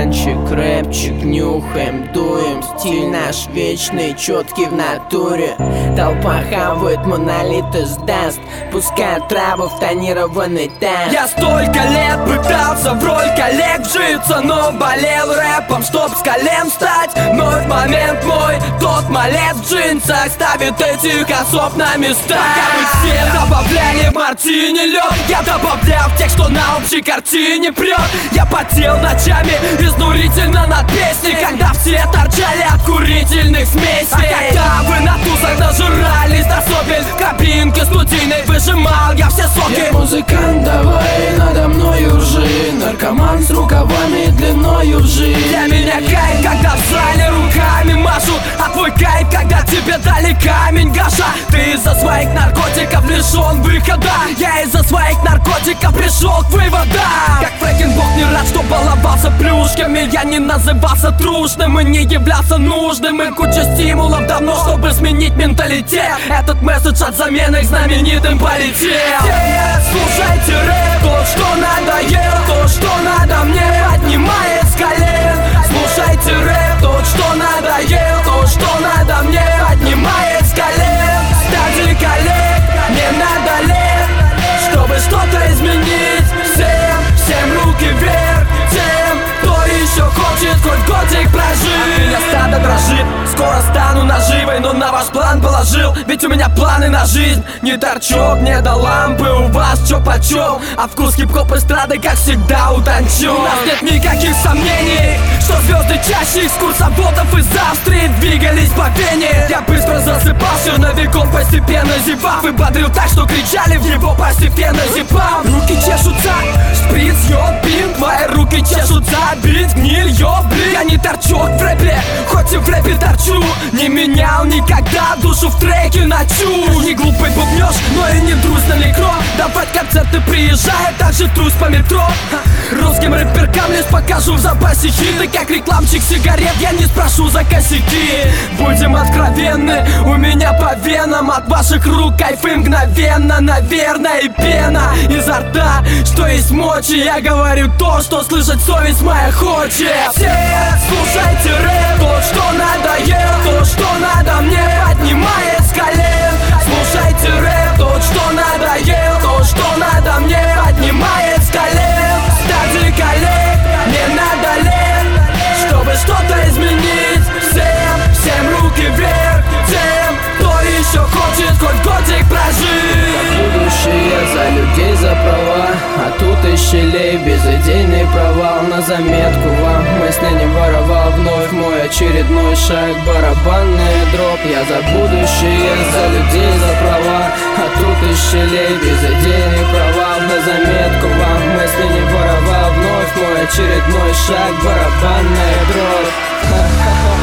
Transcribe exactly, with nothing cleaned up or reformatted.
стаканчик, рэпчик, нюхаем, дуем. Стиль наш вечный, четкий в натуре. Толпа хавает, монолиты сдаст. Пускай траву в тонированный танк. Я столько лет пытался в роль коллег вжиться, но болел рэпом, чтоб с колен встать. Вновь момент мой, тот малец в джинсах ставит этих особ на места. Пока вы все добавляли в мартини лед, я добавлял тех, что на общей картине прет. Я потел ночами изнурительно над песней, когда все торчали от курительных смесей. А когда вы на тусах нажирались до сопель, в кабинке студийной выжимал я все соки. Я музыкант, давай надо мною ржи. Наркоман с рукавами длиною в жизнь. Для меня кайф, когда в зале руками машут, а твой кайф, когда тебе дали камень гаша. Ты из-за своих наркотиков лишен выхода, я из-за своих наркотиков пришел к выводам. Как Фрэкенбок не рад, что баловался плюшками. Я не назывался трушным и не являлся нужным. И куча стимулов давно, чтобы сменить менталитет. Этот месседж от замены к знаменитым полетел. Слушайте рэп, то, что надоел, то, что надо мне, поднимает с колен. Слушайте рэп, то, что надоел, то, что надо мне, поднимает с колен. Стадии коллег, не надо лет, чтобы что-то изменить. Всем, всем руки вверх, тем, кто еще хочет хоть годик прожить. Меня стадо дрожит, скоро стану наживой, но на ваш план положил, ведь у меня планы на жизнь. Не торчок, не до лампы, у вас чё почем, а вкус хип-хоп эстрады, как всегда, утончен. У нас нет никаких сомнений, что звезды чаще экскурсоводов из Австрии двигались по Вене. Я быстро засыпал черновиком, постепенно зевав, и бодрил так, что кричали в него, постепенно зевал. Руки чешутся, шприц, ёб, бинт, мои руки чешутся, бинт, гниль, ёб, блин. Я не торчок в рэпе, хоть и в рэпе торчу, не менял никогда душу в треке на чушь. Не глупый бубнёж, но и не друз на микро. Давать концерты приезжай, также трусь по метро. Русским рэперкам лишь покажу в запасе хиты. Как рекламчик сигарет, я не спрошу за косяки. Будем откровенны, у меня по венам от ваших рук кайфы мгновенно. Наверное, и пена изо рта, что есть мочи. Я говорю то, что слышать совесть моя хочет. Все слушайте рэп, то, что надоел, то, что надо мне, поднимает с колен. Слушайте рэп, то, что надоел, то, что надо мне, поднимает с колен. Стадии коллег, не надо лет, чтобы что-то изменить. Всем, всем руки вверх, тем, кто еще хочет хоть годик прожить. Будущее за людей, за права, а тут из щелей безыдейный провал. На заметку вам, мысли не воровал, вновь мой очередной шаг, барабанный дроп. Я за будущее, за людей, за права, а тут из щелей безыдейный провал. На заметку вам, мысли не воровал, вновь мой очередной шаг, барабанный дроп.